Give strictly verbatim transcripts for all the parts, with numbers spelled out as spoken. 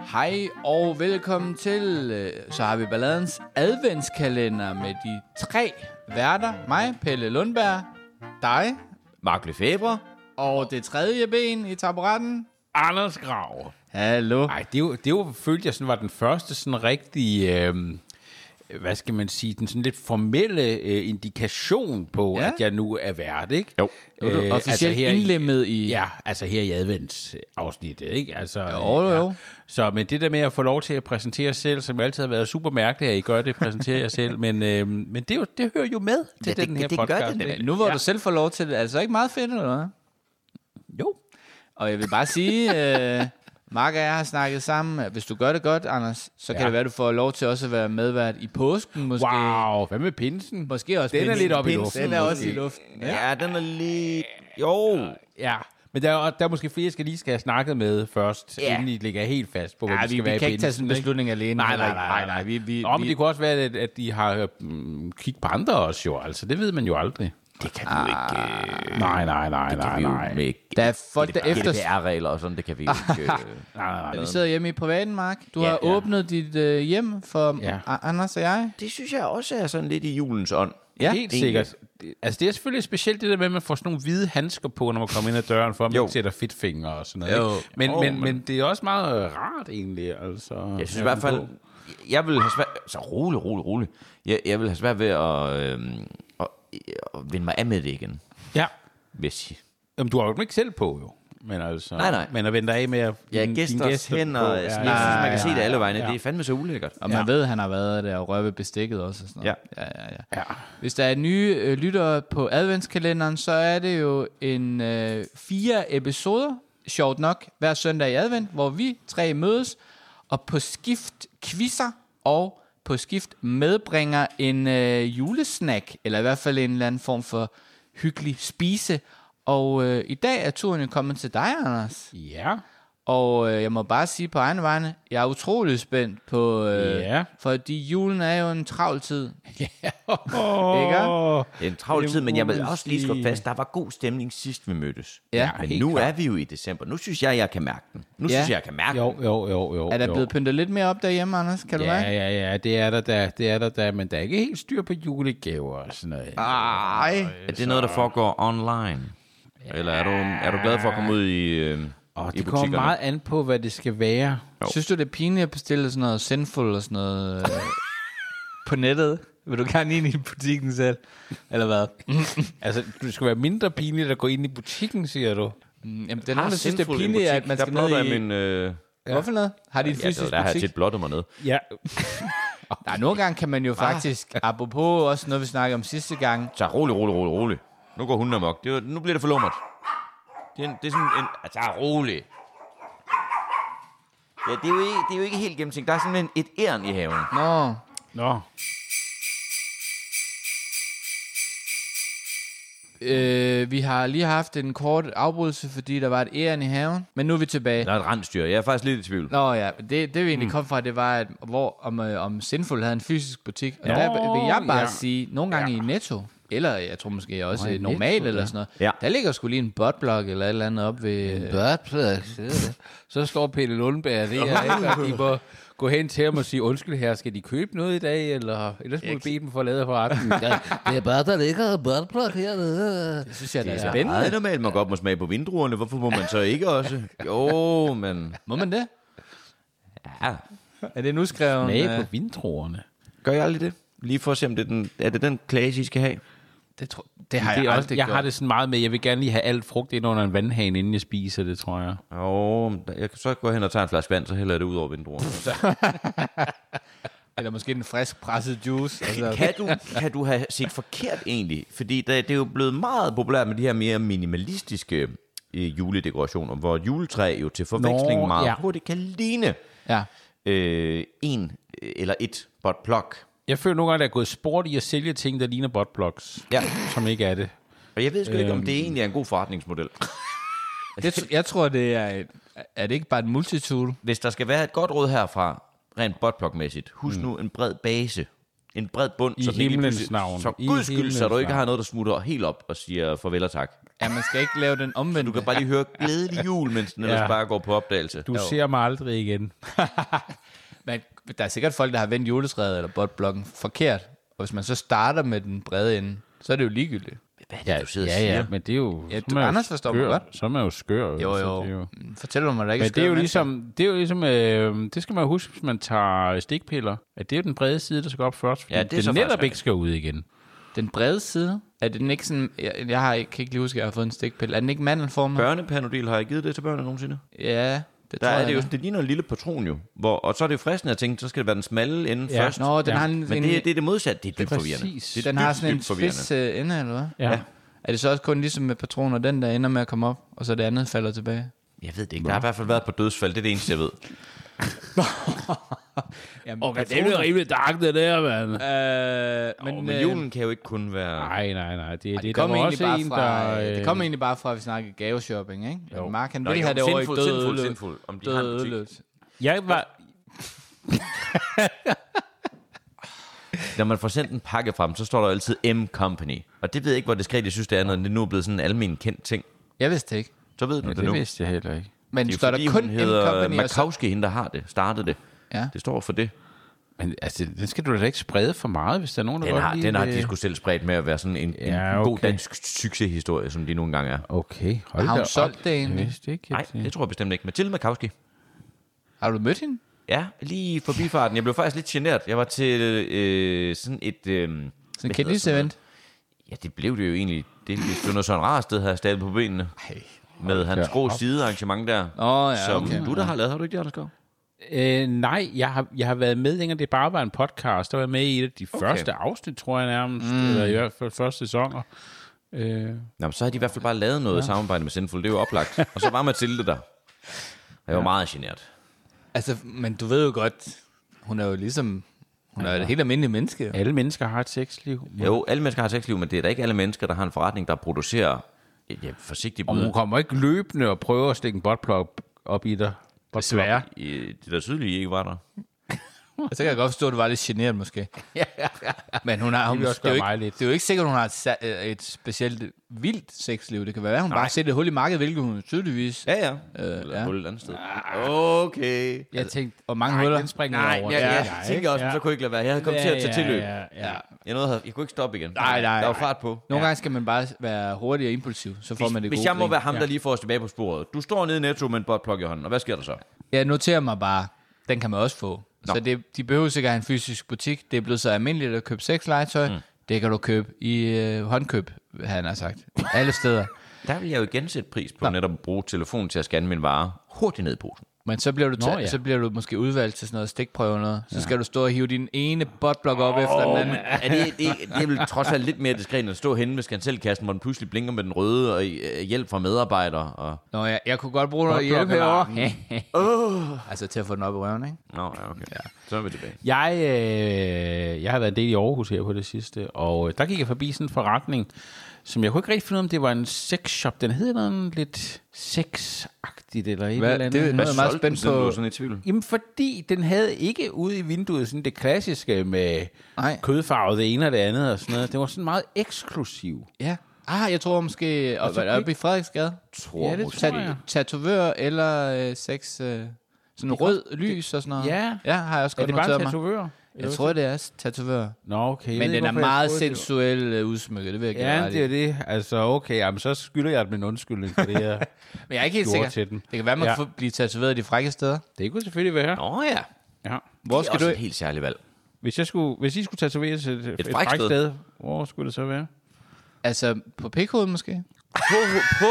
Hej og velkommen til, så har vi Balladens adventskalender med de tre værter. Mig, Pelle Lundberg, dig, Mark Lefebvre, og det tredje ben i taburetten, Anders Grav. Hallo. Nej, det var, det var, følte jeg sådan var den første sådan rigtig, øh, hvad skal man sige, den sådan lidt formelle øh, indikation på, ja. at jeg nu er vært, ikke? Jo. Nu er du officielt altså indlemmet i... Ja, altså her i adventsafsnittet, ikke? Altså, jo, jo. Ja. Så men det der med at få lov til at præsentere sig selv, som altid har været super mærkeligt, at I gør det, præsenterer jer selv, men, øh, men det, jo, det hører jo med til ja, den det, her det podcast. Gør det, det. Nu hvor ja. du selv får lov til det, er det så ikke meget fedt, eller hvad? Jo. Og jeg vil bare sige, øh, Mark og jeg har snakket sammen. Hvis du gør det godt, Anders, så kan ja. det være, du får lov til også at være medvært i påsken, måske. Wow, hvad med pinsen? Måske også den pinsen. er lidt oppe i luften. Den er også måske. i luften. Ja, ja den er lidt... Jo. Ja, men der er, der er måske flere, jeg skal lige skal have snakket med først, ja. inden I ligger helt fast på, hvad Ja, de vi, skal vi være i kan ikke tage sådan en pinsen, beslutning alene. Nej, nej, nej, nej, nej. Vi, vi, Nå, men vi, det kunne også være, at, at de har mm, kigget på andre også jo, altså det ved man jo aldrig. Det kan vi jo ikke... Øh, Nej, nej, nej, det nej, kan vi jo nej. med der er folk, der efter... G D P R-regler og sådan, det kan vi jo ikke... Øh, nej, nej, nej. Vi sidder hjemme i privaten, Mark. Du Ja, har ja. åbnet dit øh, hjem for Ja. A- Anders og jeg. det synes jeg også er sådan lidt i julens ånd. Ja, Helt egentlig. sikkert. Altså det er selvfølgelig specielt det der med, at man får sådan nogle hvide handsker på, når man kommer ind ad døren, for at man Jo. ikke sætter fedtfingre og sådan noget. Jo. Ikke? Men, Jo, men, men- men det er også meget rart egentlig. Altså, Jeg synes i hvert fald... Jeg vil have svært... Så rolig, rolig, rolig. Jeg, jeg vil have svært ved at, øh, at, at vende mig af med det igen, Ja. vil jeg sige. Jamen, du har jo ikke selv på, jo. Men altså, Nej, nej. Men at vende dig af med at Ja, dine- gæsters dine gæster hænder... på. Ja, jeg synes, man kan se det alle vegne. ja. Det er fandme så ulækkert. Og man Ja. ved, at han har været der og rørt ved bestikket også. Og sådan noget. Ja. Ja, ja, ja. Ja. Hvis der er nye øh, lyttere på adventskalenderen, så er det jo en øh, fire episoder, sjovt nok, hver søndag i advent, hvor vi tre mødes og på skift quizzer og på skift medbringer en øh, julesnack, eller i hvert fald en eller anden form for hyggelig spise. Og øh, i dag er turen jo kommet til dig, Anders. Ja. Og øh, jeg må bare sige på egne vegne, jeg er utrolig spændt på, øh, Ja. fordi julen er jo en travl tid. Oh, Ikke? Det er en travl Det tid, men jeg vil må også lige slå sige. fast, der var god stemning sidst vi mødtes. Ja, men helt nu klart. er vi jo i december. Nu synes jeg, jeg kan mærke den. Nu Ja. synes jeg, jeg kan mærke Jo, den. jo, jo, jo. Er der jo. blevet pyntet lidt mere op derhjemme, Anders? Kan du Ja, mærke? ja, ja, det er der da, det er der da, men der er ikke helt styr på julegaver og sådan noget. Ej. Er det noget, der foregår online? Eller er du, er du glad for at komme ud i, øh, Og i det kommer butikkerne? meget an på, hvad det skal være. Synes du, det er pinligt at bestille sådan noget Sinful og sådan noget øh, på nettet? Vil du gerne ind i butikken selv? Eller hvad? Altså, det skal være mindre pinligt at gå ind i butikken, siger du. Mm, Jamen, det er nogen, der synes, det er Sinful en pinligt, butik. at man der skal ned blotter i... jeg min... Øh, Hvorfor noget? Har de en ja, fysisk der, der har jeg butik? tit blottet mig ned. Ja. Nej, nogle gange kan man jo faktisk, apropos også noget, vi snakkede om sidste gang, Så rolig, rolig, rolig, rolig. Nu går hunden amok. Det er, nu bliver det for lummert. Det er, en, det er sådan en... Altså, rolig. Ja, det er jo ikke, det er jo ikke helt gennemtænkt. Der er sådan en, et æren i haven. nå, Nå. øh, vi har lige haft en kort afbrydelse, fordi der var et æren i haven, men nu er vi tilbage. Der er et rensdyr. Jeg er faktisk lidt i tvivl. Nå ja, det, det vi egentlig kom fra, det var, at, hvor, om, øh, om Sinful havde en fysisk butik. Og Nå, der vil jeg bare ja. sige, nogle gange ja. i Netto, eller jeg tror måske også Nå, i oh, normalt Netto, eller ja. sådan noget, Ja. der ligger sgu lige en botblok eller et eller andet op ved... Børdplads. Så slår Pelle Lundberg det her, ikke? Og de må gå hen til ham og sige, undskyld her, skal de købe noget i dag, eller ellers må vi bede dem for at lade forretning. Ja, det er bare, der ligger en børdplok hernede. Det synes jeg, det er Det er spændende. meget normalt, man godt må smage på vindruerne. Hvorfor må man så ikke også? Jo, men... Må man det? Ja. Er det nu skrevet? Smage på vindruerne. Gør jeg aldrig det? Lige for at se, om det er den, er det den klage, I skal have? Det, tro, det har Det jeg er aldrig også, jeg gjort. har det sådan meget med, jeg vil gerne lige have alt frugt ind under en vandhane, inden jeg spiser det, tror jeg. Jo, jeg kan så gå hen og tage en flaske vand, så hælder jeg det ud over vindruerne. Eller måske en frisk presset juice. Altså. Kan du, kan du have set forkert egentlig? Fordi der, det er jo blevet meget populært med de her mere minimalistiske øh, juledekorationer, hvor et juletræ jo til forveksling Nå, meget ja. hurtigt kan ligne Ja. øh, en øh, eller et botplok. Jeg føler nogle gange, at der er gået sport i at sælge ting, der ligner botblocks, Ja. som ikke er det. Og jeg ved sgu ikke, om det egentlig er en god forretningsmodel. Det, jeg tror, det er et, er det ikke bare et multitool? Hvis der skal være et godt råd herfra, rent botplok-mæssigt, husk mm. nu en bred base. En bred bund. I så den ikke himlens pludselig- navn. Så I guds skyld, så du himlens ikke navn. har noget, der smutter helt op og siger farvel og tak. Ja, man skal ikke lave den omvendte. Du kan bare lige høre glædelig jul, mens den ellers Ja. bare går på opdagelse. Du jo. ser mig aldrig igen. Men der er sikkert folk, der har vendt juletræet eller botblokken forkert. Og hvis man så starter med den brede ende, så er det jo ligegyldigt. Hvad er det, du sidder Ja, og siger? ja, men det er jo... Ja, så du, er man jo Anders forstår mig skør. godt. Så er man jo skør. Jo, så jo. det er jo. Fortæl mig, der ikke Men det er jo skrevet ligesom, det er jo ligesom øh, det skal man jo huske, hvis man tager stikpiller, at det er jo den brede side, der skal op først, fordi Ja, ja, det er det så den netop faktisk ikke skal ud igen. Den brede side, er den ikke sådan... Jeg, jeg har ikke, kan ikke lige huske, at jeg har fået en stikpille. Er den ikke mandelformet? Børnepanodil, har jeg givet det til børnene nogensinde? Ja, det Der tror er jeg. det jo da. sådan, det ligner en lille patron jo. Hvor, og så er det jo fristende at tænke, så skal det være den smalle ende Ja. først. Nå, den Ja. har en... Men en, det, det er det modsatte, det er dybt Præcis. forvirrende. Det er den har dybt, sådan en dybt forvirrende. spids uh, ende, eller hvad? Ja. Ja. Er det så også kun ligesom med patroner, den der ender med at komme op, og så det andet falder tilbage? Jeg ved det ikke. Der har i hvert fald været på dødsfald. Det er det eneste, jeg ved. Jamen, Okay, det er jo rimelig dark, det der, mand. Øh, Men, men, men øh, julen kan jo ikke kun være... Nej, nej, nej. Det, ej, det, det der kom var egentlig også bare en, fra, der... øh, øh, det kom egentlig bare fra, at vi snakkede gaveshopping, ikke? Jo. Men Mark, han Nå, ville jo, have det over i sindfuld, død sindfuld, ødeløb. sindfuld. Om de har Død en butik. ødeløb. Jeg var... Når man får sendt en pakke frem, så står der altid M Company. Og det ved jeg ikke, hvor det skrevet. Jeg synes, det er, når det nu er blevet sådan en almen kendt ting. Jeg vidste det ikke. Så ved du Ja, det, det nu. vidste jeg heller ikke. Men Det er står fordi, der kun hun M hedder Company, og så... Makowski, hende der har det, startede det. Ja. Det står for det. Men altså, den skal du da ikke sprede for meget, hvis der er nogen, der Den godt har, lide den har det. de sgu selv spredt med at være sådan en, en, Ja, en god okay. dansk succeshistorie, som de nogle gange er. Okay, hold Har hun da solgt op. det egentlig? Jeg vidste ikke. Nej, at det- det tror jeg bestemt ikke. Mathilde Makowski. Har du mødt hende? Ja, lige forbi farten. Jeg blev faktisk lidt genert. Jeg var til øh, sådan et... Øh, Sådan en hvad kendis-event? Ja, det blev det jo egentlig. Det, det var noget sådan rart sted, her stadig på benene. Ej. Med hans da grå op. sidearrangement der. Åh, ja, som okay. du der har lavet. Har du ikke det, Anders Skov? Øh, nej, jeg har, jeg har været med længere. Det bare var en podcast. Der var jeg med i et af de Okay. første afsnit, tror jeg nærmest. Mm. Eller i hvert fald første sæsoner. Øh, Nå, men så har de i hvert fald bare lavet noget ja. samarbejde med Sindfuld. Det er jo oplagt. Og så var Mathilde der. Jeg var ja. meget genert. Altså, men du ved jo godt, hun er jo ligesom... Hun er et helt almindeligt menneske. alle mennesker har et sexliv. Jo, alle mennesker har et sexliv, men det er da ikke alle mennesker, der har en forretning, der producerer ja, forsigtigt Og bud. hun kommer ikke løbende og prøver at stikke en buttplug op i dig. Desværre. I, det der tydeligt ikke var der. Og så kan jeg godt forstå, at du var lidt generet måske. Men hun har, hun, vil det, også er jo gøre ikke, mig lidt. det er jo ikke sikkert, at hun har et, sa- øh, et specielt vildt sexliv. Det kan være, at hun Nej. bare har set et hul i markedet, hvilket hun tydeligvis... Ja, ja. Øh, Eller ja. ja. et andet sted. Okay. Jeg tænkte, hvor mange Nej, huller? den springer Nej, jeg over. jeg, jeg, Ja, jeg tænker også, ja. så kunne jeg ikke lade være. Jeg havde kommet til at tage tilløb. Ja, ja, ja. Jeg, nåede, jeg kunne ikke stoppe igen. Nej, nej, Der var nej. fart på. Nogle gange skal man bare være hurtig og impulsiv, så får man det Hvis, hvis gode jeg må grin. være ham, der Ja. lige får os tilbage på sporet. Du står nede i Netto med en buttplug i hånden, og hvad sker der så? Jeg noterer mig bare, den kan man også få. Nå. Så det, de behøver sikkert have en fysisk butik. Det er blevet så almindeligt at købe sexlegetøj. Mm. Det kan du købe i øh, håndkøb, han har sagt. Alle steder. Der vil jeg jo igen sætte pris på Nå. netop at bruge telefonen til at scanne min vare hurtigt ned i posen. Men så bliver, du Nå, ta- ja. så bliver du måske udvalgt til sådan noget stikprøve eller noget. Så skal du stå og hive din ene buttplug op oh, efter den anden. Er det, det, det er vel trods alt lidt mere diskret end at stå henne ved skanselkassen, hvor den pludselig blinker med den røde og øh, hjælp fra medarbejdere. Og... Nå ja, jeg kunne godt bruge noget hjælp herovre. oh. Altså til at få den op i røven, ikke? Nå, ja, okay. Ja. Så er vi tilbage. Jeg, øh, jeg har været en del i Aarhus her på det sidste, og øh, der gik jeg forbi sådan en forretning, som jeg kunne ikke rigtig finde ud af, om det var en sexshop. Den hed noget lidt sexagtigt eller et Hvad? eller andet. Det er noget, jeg er meget spændt Du på. er sådan i tvivl. Jamen, fordi den havde ikke ude i vinduet sådan det klassiske med Nej. kødfarve, det ene og det andet og sådan noget. Det var sådan meget eksklusiv. Ja. Ah, jeg tror måske, op, så oppe i Frederiksgade. Tror Ja, det måske. tror jeg. Tatovør eller øh, sex... Øh, sådan rød lys og sådan noget. Ja. Ja, har jeg også Er godt det bare en noteret mig. tatovør? Jeg tror, det er tatovør. Nå, okay. Jeg Men ved den ikke, er hvorfor jeg meget troede, det var- sensuel øh, udsmykket, det vil jeg give Ja, ret i. det er det. Altså, okay, jamen, så skylder jeg dem en undskyldning for det her. Men jeg er ikke helt gjorde sikker. til den. Det kan være, man Ja. ja. kan få- blive tatoveret i de frække steder. Det kunne selvfølgelig være. Nå ja. Ja. Hvor Det er skal også du... et helt særligt valg. Hvis, jeg skulle, hvis I skulle tatovere til et, et, et frækt frækt sted. sted, hvor skulle det så være? Altså, på pikhovedet måske? På, på.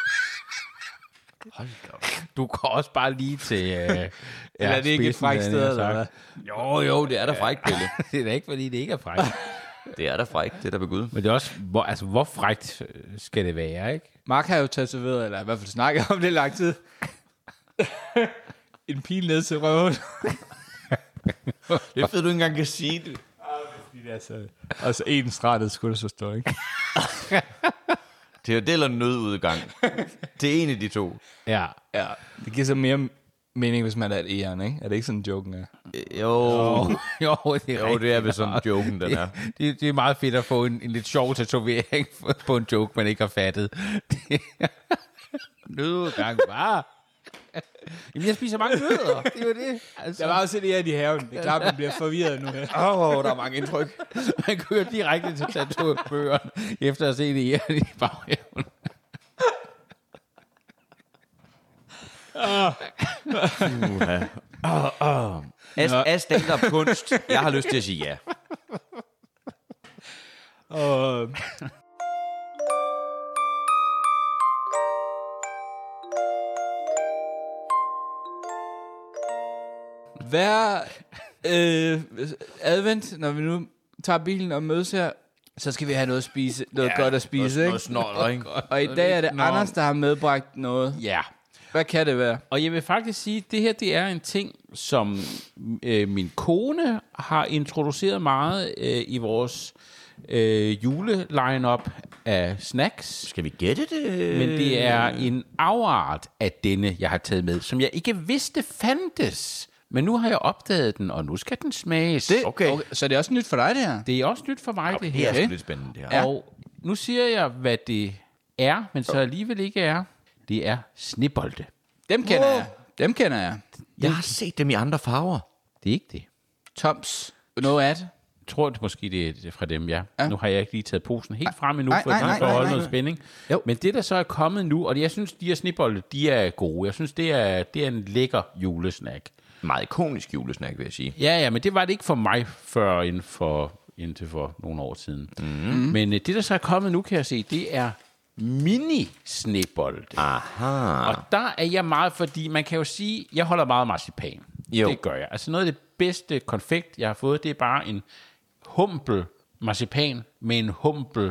Hold da op. Du går også bare lige til... Øh, Eller er det ikke et frækt sted, eller hvad? Jo, jo, det er da frækt, Pelle. Det er da ikke, fordi det ikke er frækt. Det er da frækt, det er da ved Gud. Men det er også... Hvor, altså, hvor frækt skal det være, ikke? Mark har jo tatoveret, eller i hvert fald snakket om det i lang tid. En pil ned til røven. Det er fedt, du ikke engang kan sige det. Altså, altså en stratet skulle det så stå, ikke? Det er jo det eller nødudgang. Det er en af de to. Ja. Ja, det giver så mere mening, hvis man er et æren, ikke? Er det ikke sådan, joken er? Jo, Jo, jo, det er, jo det er ved sådan joken, den er. det, det, det er meget fedt at få en, en lidt sjov tatovering på en joke, man ikke har fattet. Nødgang bare. Jamen, jeg spiser mange nødder. Det er jo det. Altså. Der var også et æren i haven. Det er klart, man bliver forvirret nu her. Åh, oh, der er mange indtryk. Man kører direkte til tatovøren, efter at have set æren i baghaven. Uh-huh. Oh, oh. As, as stand-up kunst, jeg har lyst til at sige ja. Og... Hver øh, advent, når vi nu tager bilen og mødes her, så skal vi have noget at spise, noget ja, godt at spise, noget, ikke? noget snor, ikke? Og i dag er det Anders, der har medbragt noget. Ja. Hvad kan det være? Og jeg vil faktisk sige, at det her det er en ting, som øh, min kone har introduceret meget øh, i vores øh, jule-line-up af snacks. Skal vi gætte det? Men det er en afart af denne, jeg har taget med, som jeg ikke vidste fandtes. Men nu har jeg opdaget den, og nu skal den smages. Det, Okay. okay. Så det er også nyt for dig, det her? Det er også nyt for mig, det Det her. er sgu Okay. lidt spændende, det her. Ja. Og nu siger jeg, hvad det er, men så alligevel ikke er. Det er snebolde. Dem kender Wow. jeg. Dem kender jeg. Jeg har set dem i andre farver. Det er ikke det. Toms. No ad. Jeg tror det måske, det er- det er fra dem, ja. Ja. ja. Nu har jeg ikke lige taget posen helt frem endnu, nej, for nej, at nej, for at nej, holde nej. noget spænding. Jo. Men det, der så er kommet nu, og jeg synes, de her snebolde, de er gode. Jeg synes, det er, det er en lækker julesnack. Meget ikonisk julesnack, vil jeg sige. Ja, ja, men det var det ikke for mig før inden for, indtil for nogle år siden. Mm. Men øh, det, der så er kommet nu, kan jeg se, det er mini-snebolde. Aha. Og der er jeg meget, fordi man kan jo sige, jeg holder meget marcipan. Jo. Det gør jeg. Altså noget af det bedste konfekt, jeg har fået, det er bare en humpel marcipan med en humpel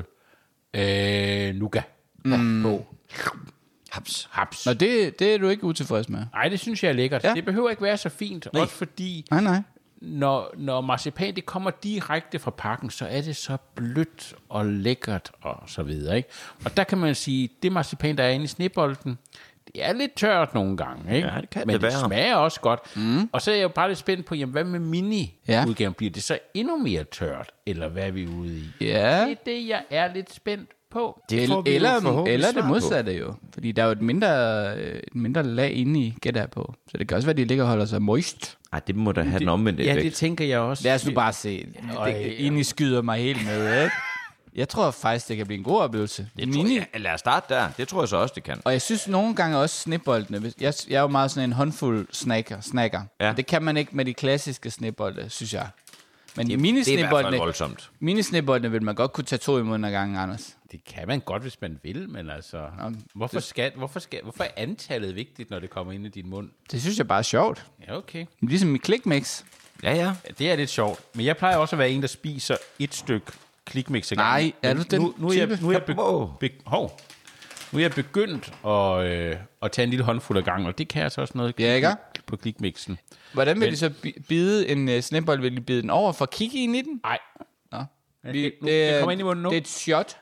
øh, nougat mm. på. Haps. Haps. Nå, det, det er du ikke utilfreds med. Nej, det synes jeg er lækkert. Ja. Ja. Det behøver ikke være så fint, Nej. også fordi, Nej, nej. når, når marcipan det kommer direkte fra pakken, så er det så blødt og lækkert og så videre. Ikke? Og der kan man sige, det marcipan, der er inde i snebolden, det er lidt tørt nogle gange, ikke? Ja, det kan men det det være. smager også godt. Mm. Og så er jeg jo bare lidt spændt på, jamen, hvad med mini-udgaven? Ja. Bliver det så endnu mere tørt, eller hvad er vi ude i? Ja. Det er det, jeg er lidt spændt på. Det får vi jo Eller, forhåbentlig eller svar det på. modsatte jo. Fordi der er jo et mindre, øh, et mindre lag inde i, gætter jeg på. Så det kan også være, at de ligger og holder sig moist. Ej, det må da have den omvendte Ja, effekt. det tænker jeg også. Lad os nu bare se. Det, inden I skyder mig helt med, ikke? Jeg tror faktisk, det kan blive en god oplevelse. Det tror jeg, ja, lad os starte der. Det tror jeg så også, det kan. Og jeg synes nogle gange også sneboldene, hvis- jeg, jeg er jo meget sådan en håndfuld snacker, snacker. Ja. Og det kan man ikke med de klassiske snebolde, synes jeg. Men Det er i hvert fald minisneboldene, voldsomt. minisneboldene vil man godt kunne tage to i munden ad gangen, Anders. Det kan man godt, hvis man vil, men altså... Hvorfor, skal, hvorfor, skal, hvorfor er antallet vigtigt, når det kommer ind i din mund? Det synes jeg bare er sjovt. Ja, okay. Ligesom i Clickmix. Ja, ja. Ja, det er lidt sjovt. Men jeg plejer også at være en, der spiser et stykke klikmix ad gangen. Nej, er du den nu, nu, er jeg, type? nu, er jeg be, Wow. be, hov. Nu er jeg begyndt at, øh, at tage en lille håndfuld af gangen, og det kan jeg så også noget Ja, ikke? på klikmixen. Hvordan vil Men- de så bi- bide en uh, snebold? Vil de bide den over for at kigge ind i den? Nej, Nå. det, nu, det kommer ind i munden nu. Det er et shot.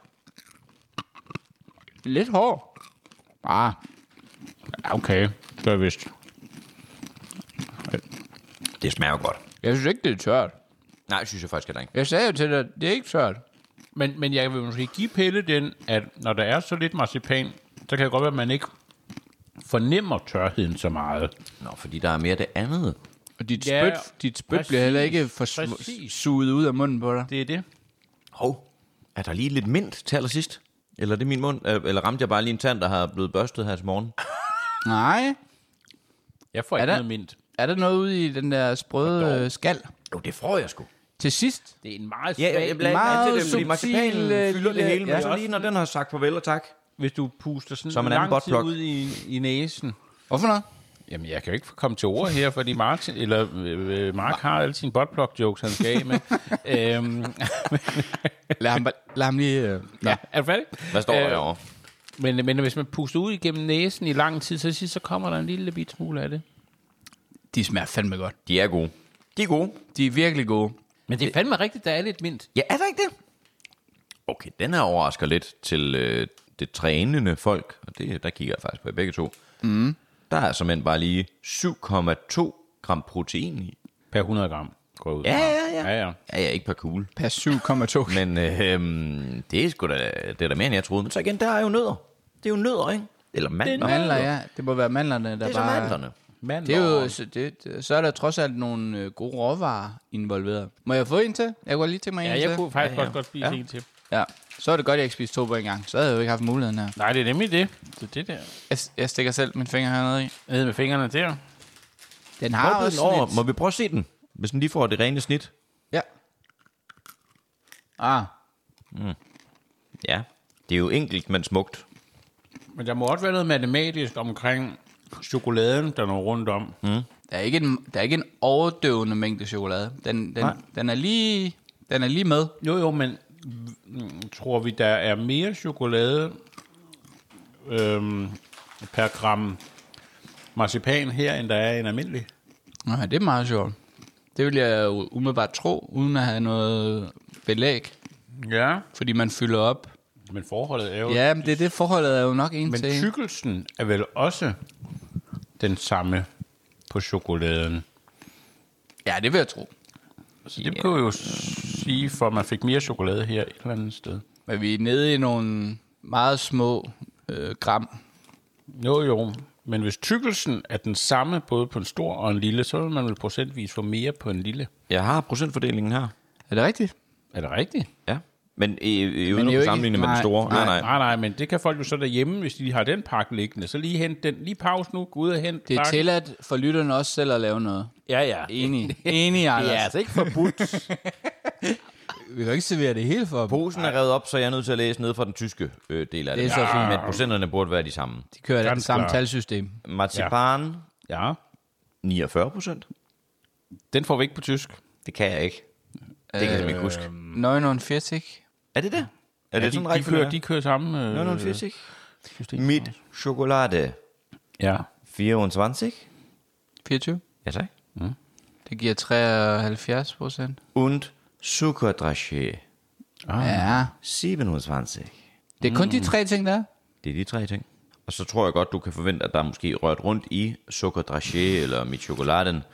Lidt hård. Ah, Okay, det er vist. Det smager jo godt. jeg synes ikke, det er tørt. Nej, synes jeg faktisk heller ikke. Jeg sagde jo til dig, det er ikke tørt. Men, men jeg vil måske give Pelle den, at når der er så lidt marcipan, så kan det godt være, at man ikke fornemmer tørheden så meget. Nå, fordi der er mere det andet. Og dit Ja, spyt, dit spyt præcis, bliver heller ikke for præcis. suget ud af munden på dig. Det er det. Hov, er der lige lidt mint til allersidst? Eller er det min mund? Øh, Eller ramte jeg bare lige en tand, der har blevet børstet her til morgen? Nej. Jeg får Er ikke der- noget mint. Er der noget ude i den der sprøde øh, skal? Jo, det får jeg sgu. Til sidst. Det er en meget Ja, svag... jeg bliver Meget ikke til det, fordi marcipanen subtil, øh, fylder det lille- hele. Men ja. så lige når den har sagt farvel og tak. Hvis du puster sådan Som en en anden lang tid buttplug. ud i, i næsen. Hvorfor noget? Jamen, jeg kan jo ikke komme til ord her, fordi Mark, eller, øh, Mark har alle sine buttplug-jokes, han skal af med. øhm, Lad ham, bare- lad ham lige... Øh. ja, er du færdig? Hvad står der Øh, herovre? Men, men hvis man puster ud igennem næsen i lang tid, så, så kommer der en lille bit smule af det. De smager fandme godt. De er gode. De er gode. De er virkelig gode. Men det er fandme rigtigt, der er lidt mint. Ja, er der ikke det? Okay, den her overrasker lidt til øh, det trænende folk. Og det, der kigger jeg faktisk på jer begge to. Mm. der er simpelthen bare lige syv komma to gram protein i. Per hundrede gram. Går ud. Ja, ja, ja. Ja, ja. Ja, ja, ikke per kugle. Per syv komma to. Men øh, det er sgu da, det er da mere, end jeg troede. Men så igen, der er jo nødder. Det er jo nødder, ikke? Eller mandler. Mandler, ja. Det må være mandlerne, der Det er så bare... mandlerne. Mand, Det er jo, så, det, det- så er der trods alt nogle øh, gode råvarer involveret. Må jeg få en til? Jeg kunne lige tænke mig en Ja, til. jeg kunne faktisk Ja, ja. også godt spise Ja. en til. Ja, så er det godt, at jeg ikke spiste to på en gang. Så havde jeg jo ikke haft muligheden her. Nej, det er nemlig det. Det er det der. Jeg, jeg stikker selv min finger hernede i. Nede med fingrene der. Den har Prøv også den over. lidt... Må vi prøve at se den? Hvis den lige får det rene snit. Ja. Ah, Ja, det er jo enkelt, men smukt. Men der må også være noget matematisk omkring chokoladen, der når rundt om. Mm. der er ikke en, der er ikke en overdøvende mængde chokolade. Den, den, den, er lige, den er lige med. Jo, jo, men mm, tror vi, der er mere chokolade øhm, per gram marcipan her, end der er en almindelig? Nå, det er meget sjovt. Det vil jeg jo umiddelbart tro, uden at have noget belæg. Ja. Fordi man fylder op. Men forholdet er jo... Ja, men det er det forholdet er jo nok en Men til. tykkelsen er vel også den samme på chokoladen. Ja, det vil jeg tro. Så det kunne jo sige, for at man fik mere chokolade her et eller andet sted. Men vi er nede i nogle meget små øh, gram. Jo, jo. Men hvis tykkelsen er den samme både på en stor og en lille, så vil man vel procentvis få mere på en lille. Jeg har procentfordelingen her. Er det rigtigt? Er det rigtigt? Ja. Men øh, øh, jo uden ikke- at sammenligne med den nej, store. Nej, nej. Nej, nej, men det kan folk jo så derhjemme, hvis de har den pakke liggende. Så lige hent den. Lige pause nu. Gå ud og hent Det er pakken. tilladt for lytterne også selv at lave noget. Ja, ja. Enig. Enig, Anders. Det er altså ikke forbudt. Vi kan ikke servere det hele for. Posen er revet op, så jeg er nødt til at læse ned fra den tyske øh, del af det. Det er så fint. Men procenterne burde være de samme. De kører det Ganz samme klar. talsystem. Marcipan, Ja, niogfyrre procent. den får vi ikke på tysk. Det kan jeg ikke. Det kan jeg simpelthen ikke huske. nioghalvfjerds. Er det det? Er det Ja, sådan de, de, rækkefølge? kører, de kører samme øh, nioghalvfjerds. system. Mit chokolade, Ja. fireogtyve. fireogtyve. Ja, tak. Det giver treoghalvfjerds procent. Und Zuckerdraché, Ah. Ja. syvogtyve. Det er kun de tre ting, der er. Det er de tre ting. Og så tror jeg godt, du kan forvente, at der er måske rørt rundt i Zuckerdraché eller mit chokoladen.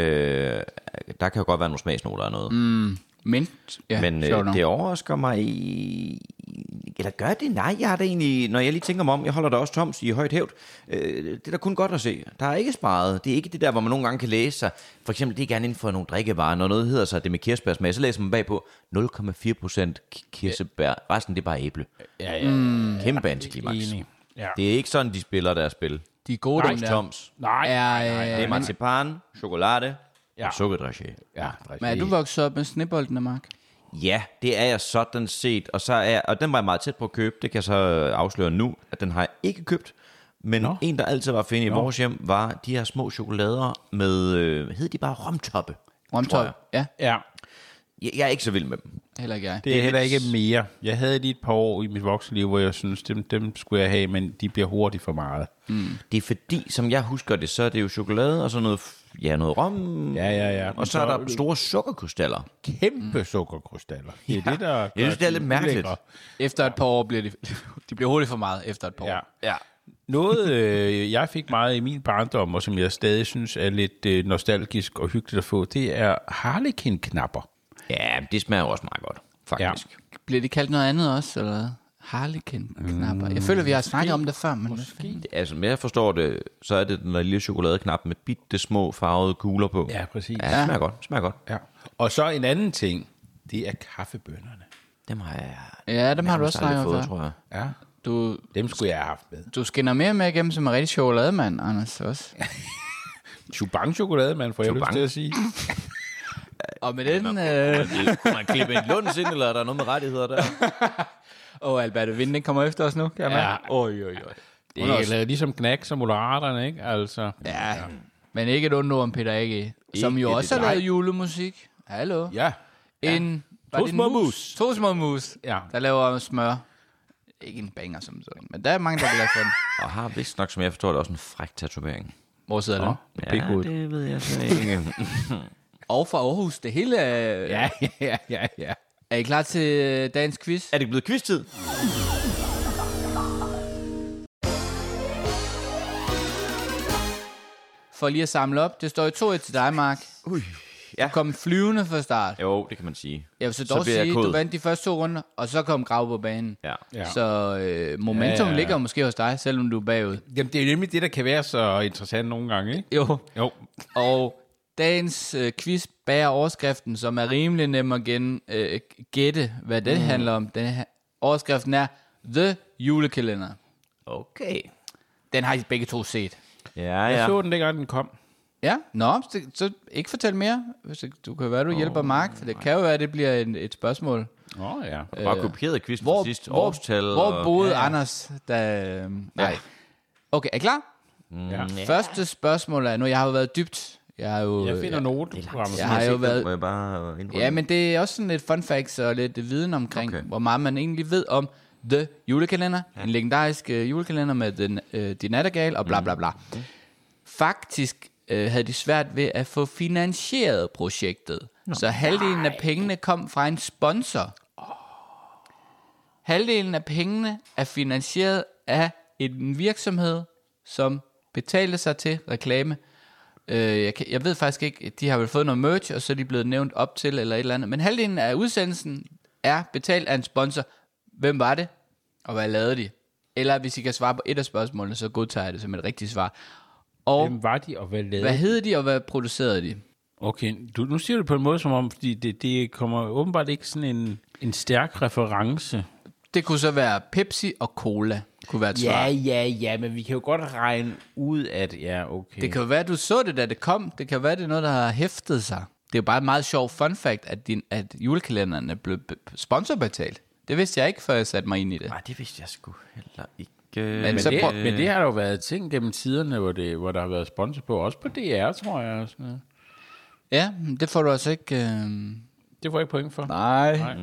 Øh, der kan jo godt være nogle smagsnoter og noget. Mm. Mint. Ja, Men sjovt øh, nok. det overrasker mig i... Eller gør det? Nej, jeg har da egentlig... Når jeg lige tænker mig om, jeg holder da også toms i højt hævd. Øh, det er da kun godt at se. Der er ikke sparet. Det er ikke det der, hvor man nogle gange kan læse sig. For eksempel, det er gerne inden for nogle drikkevarer. Når noget hedder sig, det med kirsebærsmag, så læser man bagpå nul komma fire procent kirsebær. Resten, det er bare æble. Ja, ja. Mm. Kæmpe antiklimaks. Enig. Ja. Det er ikke sådan, de spiller deres spil. De er gode, dem der. Toms. Nej, Er, nej, nej, Det er øh, marcipan, chokolade Ja. og Zuckerdraché. Ja, men er du vokset op med snebolden, Mark? Ja, det er jeg sådan set, og så er jeg, og den var jeg meget tæt på at købe. Det kan jeg så afsløre nu, at den har jeg ikke købt. Men Nå. en, der altid var at finde i vores hjem, var de her små chokolader med, øh, hed de bare romtoppe? tror Romtop? jeg. Ja, Ja, Jeg, jeg er ikke så vild med dem. heller ikke jeg. det er heller ikke mere. Jeg havde lige et par år i mit voksenliv, hvor jeg synes, dem, dem skulle jeg have, men de bliver hurtigt for meget. Det er fordi, som jeg husker det, så er det jo chokolade og så noget, ja, noget rom. Ja, ja, ja. Og så er der store sukkerkrystaller. kæmpe sukkerkrystaller. Det er det, der Jeg synes, det er lidt mærkeligt. Efter et par år bliver de, de bliver hurtigt for meget efter et par år. Ja. Ja. Noget, øh, jeg fik meget i min barndom, og som jeg stadig synes er lidt øh, nostalgisk og hyggeligt at få, det er Harlequin-knapper. Ja, det smager jo også meget godt, faktisk. Ja. Bliver de kaldt noget andet også, eller? Harlequin-knapper. Jeg føler, vi har snakket om det før, men måske. Altså, som jeg forstår det, så er det den der lille chokoladeknap med bitte små farvede kugler på. Ja, præcis. Ja, det smager godt. Det smager godt. Ja. Og så en anden ting, det er kaffebønnerne. Dem har jeg Ja, dem har du også aldrig snakket om fået, før. tror jeg. Ja, Du, dem skulle jeg have haft med. du skinner mere med igennem som en rigtig chokolademand, Anders, også. Chubang-chokolade, man får jeg lyst Chubang. til at sige. Og med den... Øh, Kunne man klippe en lunds ind, eller er der noget med rettigheder der? og Alberto Vinde kommer efter os nu, kan man? Ja. Oj, oj, oj. Det er lavet ligesom Knacks og Moderaterne, ikke? Altså. Ja, ja. Men ikke et ondt ord om Peter Ege, som jo Ikke også det, har lavet nej. julemusik. Hallo. Ja. En, var To det en små mus? mus. To små mus, Ja. der laver smør. Ikke en banger som sådan, men der er mange, der vil lade for den. Og har vist nok, som jeg forstår det, også en fræk tatovering. Hvor sidder den? På pikhovedet. det ved jeg så ikke. Og fra Aarhus, det hele er... Ja, ja, ja, ja. Er I klar til dagens quiz? Er det blevet quiz-tid? for lige at samle op. Det står jo to et til dig, Mark. Ui. Ja. Du kom flyvende fra start. Jo, det kan man sige. Jeg vil så dog så sige, du vandt de første to runder, og så kom Grav på banen. Ja. Ja. Så øh, momentum ja, ja, ja. ligger måske hos dig, selvom du er bagud. Jamen, det er jo nemlig det, der kan være så interessant nogle gange, ikke? Jo. Jo. Og dagens øh, quiz bærer overskriften, som er rimelig nem at gen, øh, gætte, hvad det mm. handler om. Den her, overskriften er The Julekalender. Okay. Den har I begge to set. Ja, ja. Jeg så den, dengang den kom. Ja, nå, så, så ikke fortæl mere. Hvis det, du kan være, du hjælper Mark, for det kan jo være, at det bliver en, et spørgsmål. Åh, oh, ja. Og bare kopieret quiz hvor, til sidst. Hvor, årstal. hvor og... boede ja, ja. Anders, da... Øh, nej. Okay, er I klar? Mm, ja. Første spørgsmål er nu, jeg har jo været dybt. Jeg har jo... Jeg finder noter. Jeg har jo været... Jeg bare ja, men det er også sådan lidt fun facts og lidt viden omkring, okay. hvor meget man egentlig ved om The Julekalender. Ja. En legendarisk uh, julekalender med den, uh, De Nattergal og bla bla bla. Mm. Faktisk uh, havde de svært ved at få finansieret projektet. Nå, så halvdelen nej. af pengene kom fra en sponsor. Oh. Halvdelen af pengene er finansieret af en virksomhed, som betalte sig til reklame. Uh, jeg, kan, jeg ved faktisk ikke, de har vel fået noget merch, og så er de blevet nævnt op til eller et eller andet. Men halvdelen af udsendelsen er betalt af en sponsor. Hvem var det? Og hvad lavede de? Eller hvis I kan svare på et af spørgsmålene, så godtager jeg det som et rigtigt svar. Og hvem var de, og hvad lavede hvad hed de, og hvad producerede de? Okay, du, nu siger du det på en måde som om, fordi det, det kommer åbenbart ikke sådan en, en stærk reference. Det kunne så være Pepsi og Cola, kunne være et svar. Ja, ja, ja, men vi kan jo godt regne ud, at ja, okay. Det kan jo være, at du så det, da det kom. Det kan jo være, det er noget, der har hæftet sig. Det er jo bare et meget sjov fun fact, at, din, at julekalenderne blev sponsorbetalt. Det vidste jeg ikke, før jeg satte mig ind i det. Nej, det vidste jeg sgu heller ikke. Men, men, så det, prøv, men det har jo været ting gennem tiderne, hvor, det, hvor der har været sponsor på. Også på D R, tror jeg. Og sådan noget. Ja, det får du altså ikke... Øh... Det får jeg ikke point for. Nej. Nej.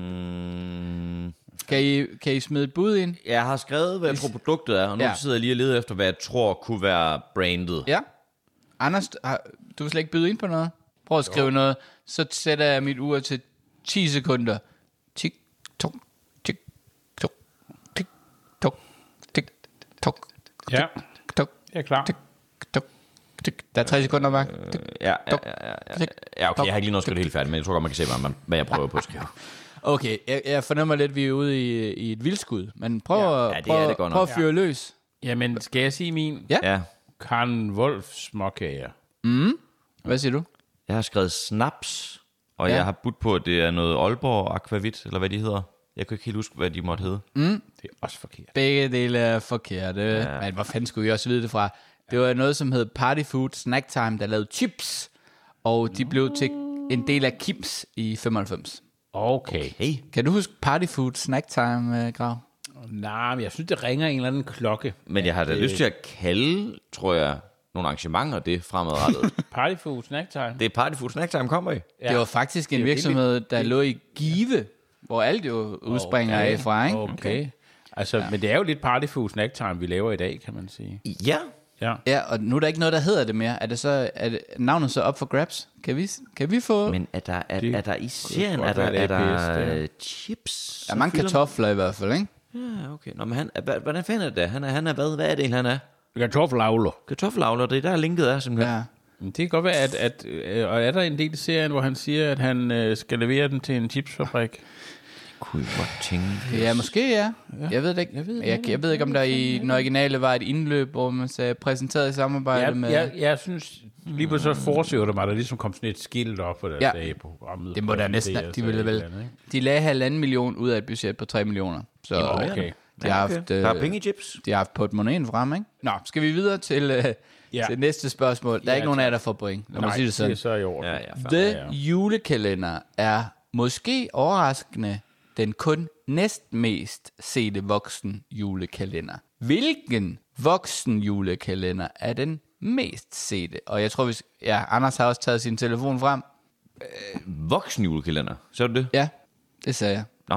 Mm. Kan, I, kan I smide et bud ind? Jeg har skrevet, hvad jeg tror produktet er, og nu ja. sidder jeg lige og leder efter, hvad jeg tror kunne være brandet. Ja. Anders, har, du vil slet ikke byde ind på noget? Prøv at skrive jo. noget. Så sætter jeg mit ur til ti sekunder. Tik, tok, tik, tok, tik, tok, tik, tok. Ja, tok, jeg er klar. Tik, tok, tik. Der er tre sekunder, Mark. Øh, ja, ja, ja, ja, ja, okay, jeg har ikke lige noget skrevet helt færdigt, men jeg tror godt, man kan se, hvad, man, hvad jeg prøver på at skrive. Okay, jeg, jeg fornemmer lidt, at vi er ude i, i et vildskud, men prøv, ja, ja, det prøv, det prøv at fyre ja. løs. Jamen, skal jeg sige min? Ja. ja. Karen Wolf småkager. Mm. Hvad siger du? Jeg har skrevet snaps, og ja. jeg har budt på, at det er noget Aalborg Aquavit, eller hvad de hedder. Jeg kan ikke helt huske, hvad de måtte hedde. Mm. Det er også forkert. Begge dele er forkerte. Ja. Men hvor fanden skulle I også vide det fra? Det var noget, som hed Party Food Snack Time, der lavede chips, og de blev til en del af Kims i femoghalvfems. Okay. Hey. Kan du huske Party Food Snack Time, Grav? Nej, men jeg synes, det ringer en eller anden klokke. Men jeg har da det... lyst til at kalde, tror jeg, nogle arrangementer det fremadrettet. Party Food Snack Time. Det er Party Food Snack Time, kommer I? Ja. Det var faktisk en virksomhed, der lå i Give, hvor alt jo udspringer okay. af fra, ikke? Okay. okay. Altså, ja. Men det er jo lidt Party Food Snack Time, vi laver i dag, kan man sige. Ja. Ja. Ja, og nu er der ikke noget, der hedder det mere. Er det så er det navnet så op for grabs? Kan vi, kan vi få... Men er der, er, er der i serien, er der, er der, er der chips? Der er mange kartofler i hvert fald, ikke? Ja, okay. Nå, men han, hvordan fanden er det? Han er, han er hvad? Hvad er det egentlig, han er? Kartoffelavler. Kartoffelavler, det er der linket er simpelthen. Ja. Det kan godt være, at, at øh, og er der en del i serien, hvor han siger, at han øh, skal levere den til en chipsfabrik? Kunne jeg godt tænke. Ja, måske ja. ja. Jeg ved det ikke. Jeg ved, jeg, jeg ved ikke, om der i den originale var et indløb, hvor man sagde præsenteret i samarbejde jeg, med... Jeg, jeg synes, lige på så forsøger det mig, der ligesom kom sådan et skilt op på deres ja. dage på programmet. Det må der næsten... De ville vel... Andet, de lagde halvanden million ud af et budget på tre millioner. Så ja, okay. De har haft, der er penge i chips. De har haft portemonnaien frem, ikke? Nå, skal vi videre til, uh, ja. til næste spørgsmål? Der er ja, ikke nogen af jer, der får point. Lad mig sige det sådan. Det er så i orden. Ja, ja, The ja, ja. Julekalender er måske overraskende den kun næstmest sete voksen julekalender. Hvilken voksen julekalender er den mest sete? Og jeg tror, hvis ja, Anders har også taget sin telefon frem. Øh, voksen julekalender, så er det det? Ja, det sagde jeg. Nå.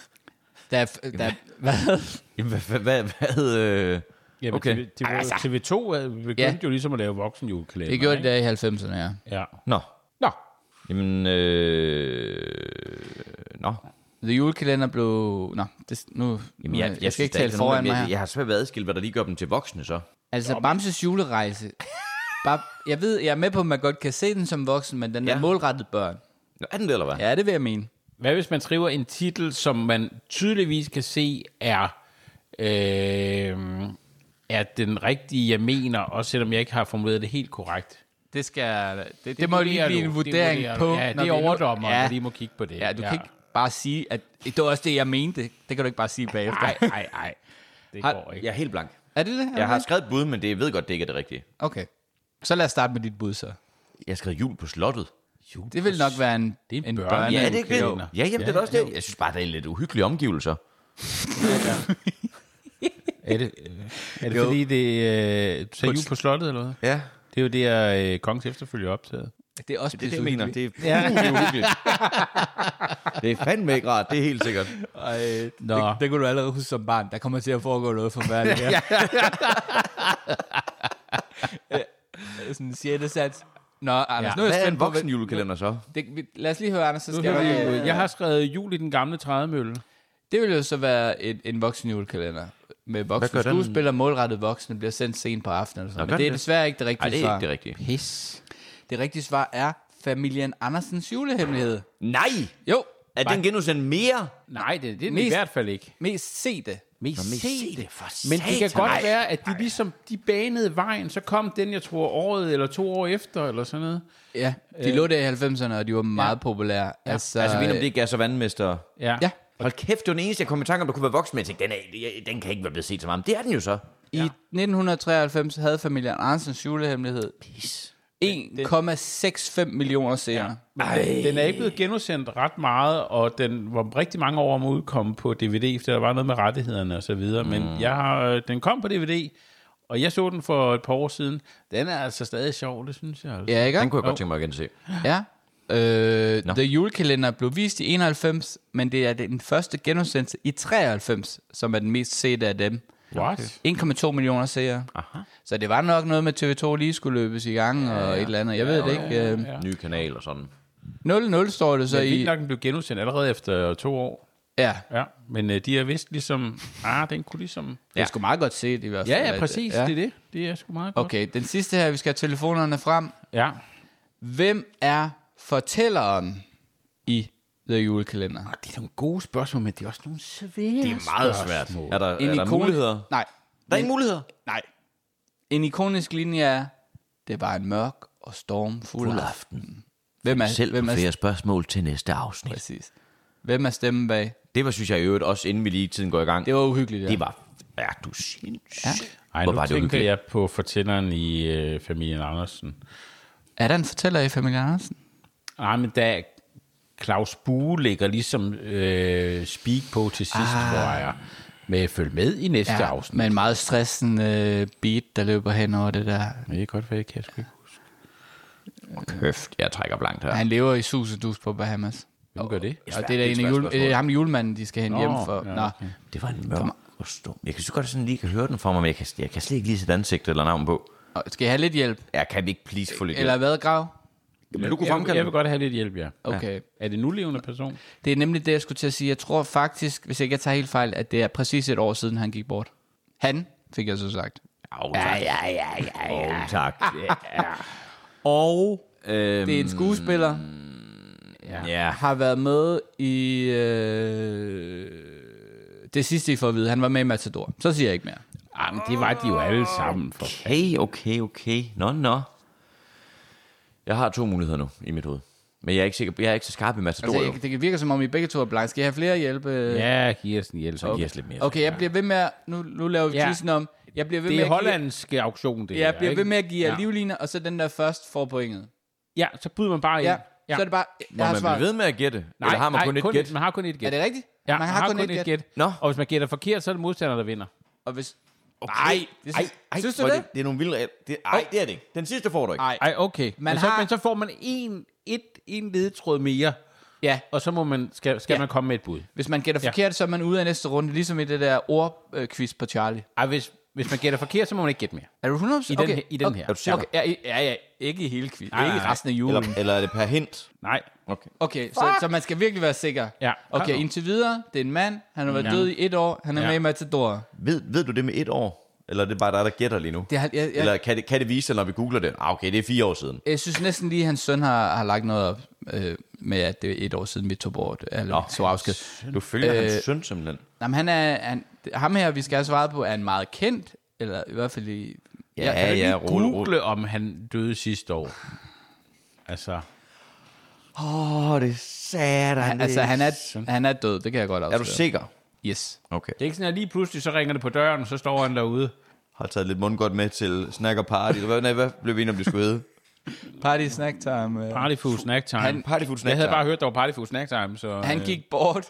Der er, der er, hvad? Jamen, hvad, hvad, hvad, øh... Ja, okay. T V to begyndte ja. jo ligesom at lave voksen julekalender. Det gjorde de der i halvfemserne, ja. Ja. Nå. Nå. Jamen, øh... Nå. The julekalender blev... Nå, det, nu... Jamen, jeg, jeg, jeg skal jeg ikke tale foran mig her. Jeg har svært ved at adskille, hvad der lige gør dem til voksne, så. Altså, Bamses julerejse Bare, jeg ved, jeg er med på, at man godt kan se den som voksen, men den Ja. er målrettet børn. Nå, er den det, eller hvad? Ja, det vil jeg mene. Hvad hvis man skriver en titel, som man tydeligvis kan se er, øh, er den rigtige, jeg mener, også selvom jeg ikke har formuleret det helt korrekt? Det skal, det, det, det må jo lige vurderer blive en du. vurdering Det vurderer på. du. Ja, når det er vi nu- overdommer, ja. der lige må kigge på det. Ja, du kan ikke bare sige, at det var også det, jeg mente. Det kan du ikke bare sige bagefter. Nej, nej, nej. Det Har- går ikke. Jeg er helt blank. Er det det? Jeg har skrevet bud, men det, jeg ved godt, det ikke er det rigtige. Okay. Så lad os starte med dit bud så. Jeg har skrevet jul på slottet. Det vil nok være en, Det er en en børne- børne. Ja, det er ikke det. kalender. Ja, jamen, det er da også det. Jeg synes bare, det er lidt uhyggelige omgivelser. Er det, øh, er det Jo. fordi, det er øh, så jul på slottet, eller hvad? Ja, Det er jo det, at øh, kongens efterfølger optaget. Det er også det er det, jeg mener. pissehyggeligt. Det er, ja. det er uhyggeligt. Det er fandme ikke rart, det er helt sikkert. Ej, det, Nå. det, det kunne du allerede huske som barn. Der kommer til at foregå noget forfærdeligt her. Ja. Sådan en sjette sats. Nå, Anders, Ja. nu er jeg Hvad er spændt en på... voksen julekalender så? Det, vi, lad os lige høre, Anders, så Nu skal hører vi... vi, øh, jeg har skrevet jul i den gamle trædemølle. Det vil jo så være et, en voksen julekalender. Med voksne gør den? skuespillere, målrettet voksne, bliver sendt sent på aftenen. Og sådan. Nå, Men gør det er den det? desværre ikke det Nej, rigtige det er svar. ikke det rigtige. Pis. Det rigtige svar er familien Andersens julehemmelighed. Nej! Jo, Er den genudsendt mere? Nej, det, det er den Mest- i hvert fald ikke. mest se det. Mest mest se se det. det, for Men det kan satan. godt Nej. være, at de ligesom de banede vejen, så kom den, jeg tror, året eller to år efter, eller sådan noget. Ja, de lå der i halvfemserne, og de var meget ja. populære. Ja. Altså, Altså, mener om det ikke er så vandmester? Ja. Ja, Hold kæft, det var den eneste, jeg kom i tanke om, der kunne være voksen, men jeg tænkte, den, er, den kan ikke være blevet set så meget. Men det er den jo så. i nitten treoghalvfems havde familien Andersens julehemmelighed Pis. en komma seksoghalvfems millioner seere. Ej. Den er ikke blevet genudsendt ret meget, og den var rigtig mange år om at udkomme på D V D, for der var noget med rettighederne og så videre. Mm. Men jeg har, den kom på D V D, og jeg så den for et par år siden. Den er altså stadig sjov, det synes jeg. Altså. Ja, ikke? Den kunne jeg Jo. godt tænke mig at gense. Ja. Øh, Nå. The Julekalender blev vist i enoghalvfems, men det er den første genudsendelse i treoghalvfems, som er den mest sete af dem. What? en komma to millioner seere. Aha. Så det var nok noget med T V to lige skulle løbes i gang ja, og et eller andet. Jeg ved det ikke. Ja, Øh, ja. Ny kanal og sådan. nul nul står det så Så i. nok, den blev genudsendt allerede efter to år. Ja, Ja, men øh, de har vist ligesom, ah, den kunne ligesom... det er sgu meget godt set i hvert fald. Ja, ja, at- præcis, ja. det er det. Det er sgu meget godt. Okay, den sidste her, vi skal have telefonerne frem. Ja. Hvem er fortælleren i The Julekalender? Det er nogle gode spørgsmål, men det er også nogle svære Det er meget svært. Er der, En er der ikon- muligheder? Nej. Der er ikke muligheder. Nej. En ikonisk linje er, det var en mørk og stormfuld Fuld aften. aften. Hvem er, Selv hvem på er, flere spørgsmål til næste afsnit. præcis. Hvem er stemmen bag? Det var, synes jeg i øvrigt også, inden vi lige tiden går i gang. Det var uhyggeligt, ja. Det var, er du sindssyg. Ja. Ej, Hvor nu var det tænker uhyggeligt. jeg på fortælleren i øh, familien Andersen. Er der en fortæller i familien Andersen? Nej, men da Claus Bue lægger ligesom øh, speak på til sidst, ah. tror jeg, med at følge med i næste ja, afsnit. med en meget stressende øh, beat, der løber hen over det der. Men det er godt, hvad jeg kan sgu ikke huske. Køft, jeg trækker blankt her. Han lever i sus og dus på Bahamas. Hvem gør det? Og det er der en af svært jule, spørgsmål. øh, ham julemanden, de skal hen Nå, hjem for. ja, Nå. okay. Det var en mørk og stum. Jeg kan så godt sådan lige kan høre den for mig, men jeg kan, jeg kan slet ikke lige sætte ansigt eller navn på. Og skal jeg have lidt hjælp? Jeg kan vi ikke please få lidt Eller hvad, Grav? Vil du kunne Jeg, fremkalde jeg vil godt have lidt hjælp, ja. Okay. Er det nulevende person? Det er nemlig det, jeg skulle til at sige. Jeg tror faktisk, hvis jeg ikke tager helt fejl, at det er præcis et år siden, han gik bort. Han, fik jeg så sagt. Oh, ja, ja, ja, ja, ja. Oh, tak. Ja. Og øhm, Det er en skuespiller, Ja. ja. har været med i... Øh, det sidste, I får at vide. Han var med i Matador. Så siger jeg ikke mere. Ah, men det var de jo alle sammen. For. Okay, okay, okay. Nå, nå. Jeg har to muligheder nu i mit hoved. Men jeg er ikke sikker, jeg er ikke så skarp i Matador. Altså, Altså, jeg, det kan virke som om, I begge to er blank. Skal jeg have flere hjælp? øh? Ja, giv os en hjælp. så giver os lidt mere. Okay, jeg bliver ved med at... Nu, nu laver vi Ja. tisen om. Jeg bliver ved Det med er at give, hollandske auktion, det jeg her, bliver ikke? ved med at give jer Ja. livliner, og så den der først får pointet. Ja, så byder man bare ind. Ja, ja. Så er det bare... Må Jeg har man svaret. blive ved med at gætte? Eller har man kun et gæt? Man har kun et gæt. Er det rigtigt? Ja, man har, kun et gæt. Nå. Og hvis man gætter forkert, så er det modstander, der vinder. Og hvis... Okay. Ej, det, Ej, ej, synes du hvor er det? det? Det er nogle vilde... Det, ej, det er det ikke. Den sidste får du ikke. Ej. Ej, okay. Man Men, så, har- men så får man en, et, en ledetråd mere, Ja, og så må man, skal, skal Ja. man komme med et bud. hvis man gætter Ja. forkert, så er man ude af næste runde, ligesom i det der ordquiz på Charlie. Ej, hvis, hvis man gætter forkert, så må man ikke gætte mere. Er du hundrede procent? I den okay. her- i den okay. her. Er du sikker? Okay. Ja, i- ja, ja, ikke i hele quiz. Nej, Ikke i nej, resten af julen. Eller, eller er det per hint? Nej. Okay. Okay, så, så man skal virkelig være sikker. Ja. Okay, Kom nu. indtil videre, det er en mand, han har været Ja. død i et år, han er Ja. med i Matador. Ved, ved du det med et år? Eller er det bare dig, der gætter lige nu? Det har, jeg, jeg, Eller kan det, kan det vise sig, når vi googler det? Ah, okay, det er fire år siden. jeg synes næsten lige, at hans søn har, har lagt noget op øh, med, at det er et år siden, vi tog bort. Eller så afsked. Du følger øh, Øh, hans søn simpelthen. Jamen, han er, han, ham her, vi skal have svaret på, er en meget kendt, eller i hvert fald i... Ja, Kan du ja, lige rolig, rolig. google, om han døde sidste år? Altså, Åh, oh, det sagde dig. Han, altså, han er, han er død, det kan jeg godt afsløre. Er du sikker? Yes. Okay. det er ikke sådan, at lige pludselig så ringer det på døren, så står han derude. Har taget lidt mundgodt med til snack og party. Hvad, nej, hvad blev vi enige om, det skulle hedde? Party snack time. Øh. Party food snack time. Han- Party food snack jeg havde time. bare hørt, der var party food snack time, så Han øh, gik bort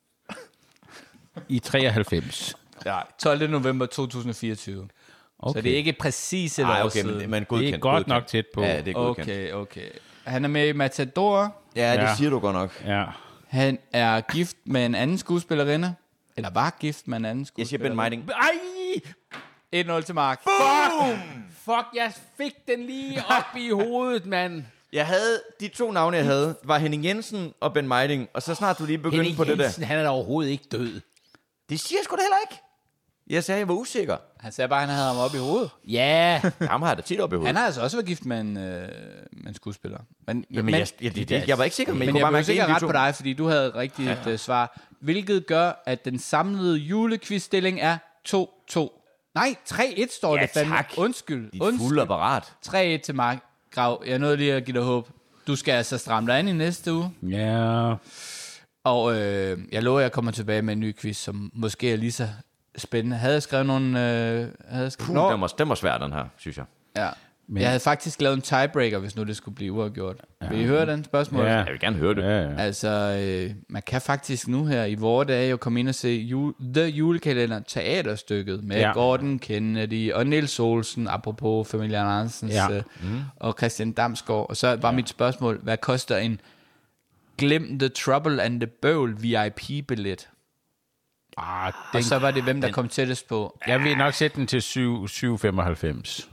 i treoghalvfems. ja, tolvte november to tusind og fireogtyve. Okay. Okay. Så det er ikke præcis et Nej, år okay, siden. men, men godkendt. Det er godt godkendt. nok tæt på. Ja, det er godkendt. Okay, okay. Han er med i Matador. Ja, det Ja. siger du godt nok. Ja. Han er gift med en anden skuespillerinde. Eller var gift med en anden Jeg siger Ben skuespillerinde. Meiding. Ej! et nul til Mark. Fuck! Fuck, jeg fik den lige op i hovedet, mand. Jeg havde, de to navne, jeg havde, var Henning Jensen og Ben Meiding. Og så snart du lige begyndte Henning på det Jensen, der. han er da overhovedet ikke død. Det siger jeg sgu da heller ikke. Jeg sagde, jeg var usikker. Han sagde bare, at han havde ham op i hovedet. Ja. Ham har jeg da tit op i hovedet. Han har altså også været gift med en, øh, med en skuespiller. Men, Jamen, men, jeg, jeg, det, det, jeg var ikke sikker, men, men jeg kunne jeg bare blev mærke, sikkert en af ret de på to. dig, fordi du havde rigtigt et uh, svar. Hvilket gør, at den samlede julequizstilling er to to. Nej, tre et står Ja, det fandme. tak. Undskyld. Dit Undskyld. fulde apparat. tre et til Mark Grav. Jeg nåede lige at give dig håb. Du skal altså stramme dig ind i næste uge. Ja. Og øh, jeg lover, at jeg kommer tilbage med en ny quiz, som måske er lige så spændende. Havde jeg skrevet nogle... Øh, havde jeg skrevet... Puh, den var, den var svær, den her, synes jeg. Ja. Men- Jeg havde faktisk lavet en tiebreaker, hvis nu det skulle blive uafgjort. Ja. Vil I høre den spørgsmål? Ja. Jeg vil gerne høre det. Ja, ja. Altså, øh, man kan faktisk nu her i vore dage jo komme ind og se jule, The Julekalender, teaterstykket med ja. Ja. Gordon Kennedy og Niels Olsen, apropos familie Andersens, Ja. øh, mm. og Christian Damsgaard. Og så var ja. mit spørgsmål, hvad koster en Glem the Trouble and the Bøvl V I P-billet? Ah, Og den, så var det, hvem der kom tættest på. jeg vil nok sætte den til syv komma femoghalvfems.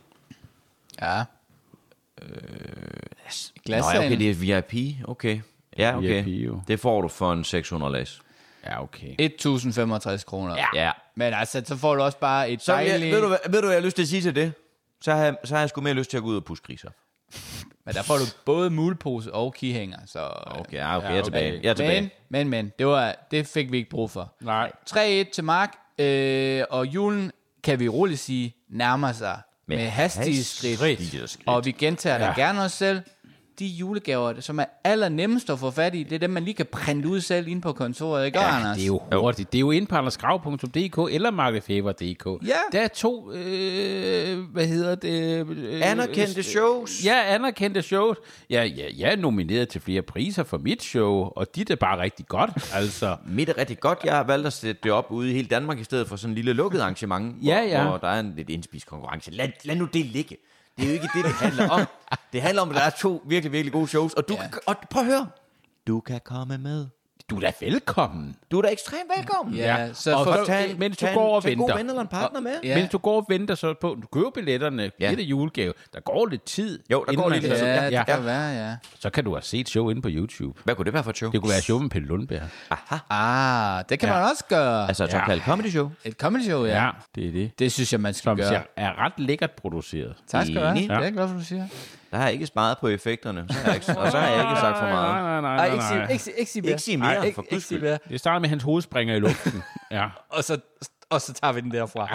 Ja. Nå, Glassagen. ja, okay, det er V I P. Okay. Ja, okay. V I P jo. Det får du for en seks hundrede læs. Ja, okay. et tusind femogtres kroner. Ja. Ja. Men altså, så får du også bare et Så jeg, dejligt... ved, du, hvad, ved du, hvad jeg har lyst til at sige til det? Så har jeg, så har jeg sgu mere lyst til at gå ud og pusse griser. Men der får du både mulepose og keyhænger, så... Okay, ja, okay, Ja, jeg er okay. tilbage. Jeg er tilbage. Men, men, men, det, var, det fik vi ikke brug for. Nej. tre et til Mark, øh, og julen, kan vi roligt sige, nærmer sig med, med hastige skridt. hastige skridt. Og vi gentager ja. Ja. da gerne os selv. De julegaver, som er allernemmest at få fat i, det er dem, man lige kan printe ud selv inde på kontoret, ikke, ja, Anders? Det er jo hurtigt. Det er jo inde på andersgrav punktum d k eller markefever punktum d k. Ja. Der er to, øh, hvad hedder det? Øh, Anerkendte shows. Ja, anerkendte shows. Ja, ja, jeg er nomineret til flere priser for mit show, og de er bare rigtig godt, altså. Midt er rigtig godt. Jeg har valgt at sætte det op ude i hele Danmark, i stedet for sådan en lille lukket arrangement, Ja, hvor, ja. hvor der er en lidt indspist konkurrence. Lad, lad nu det ligge. Det er jo ikke det, det handler om. Det handler om, at der er to virkelig, virkelig gode shows, og du Ja. kan, og prøv at høre. Du kan komme med. Du er da velkommen. Du er da ekstremt velkommen. Ja, Ja, så og for, så- Tag, mens du tag, går og tag en god venter. ven eller en partner med. ja. Ja. Mens du går og venter så på, du køber billetterne, Ja. ja. det er julegave. Der går lidt tid. Jo, der inden går man- lidt tid. ja, det ja. kan være, ja. Så kan du have set show inde på YouTube. Hvad kunne det være for et show? Det kunne være et show med Pelle Lundberg. Ah, det kan Ja. man også gøre. Altså et Ja. såkaldt comedy show. Et comedy show, ja. Ja, det er det. Det synes jeg, man skal Som gøre. siger, er ret lækkert produceret. Tak skal du have. Enig. Det er jeg glad for, du siger. Der har jeg ikke sparet på effekterne, så har jeg ikke, og så har jeg ikke sagt for meget. Nej, nej, nej, Ej, nej, ikke sige, nej. ikke, sige- ikke sige mere. Ikke sige mere, Ej, ikke, for ikke guds sige skyld. mere. Det starter med, at hans hoved springer i luften. Ja. Og så, og så tager vi den derfra.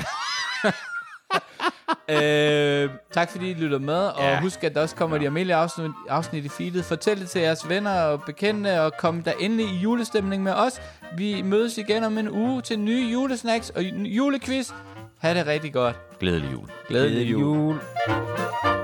øh, tak fordi I lytter med, og Ja. husk, at der også kommer de almindelige afsnit, afsnit i feedet. Fortæl det til jeres venner og bekendte, og kom der endelig i julestemning med os. Vi mødes igen om en uge til nye julesnacks og julequiz. Ha' det rigtig godt. Glædelig jul. Glædelig jul. jul.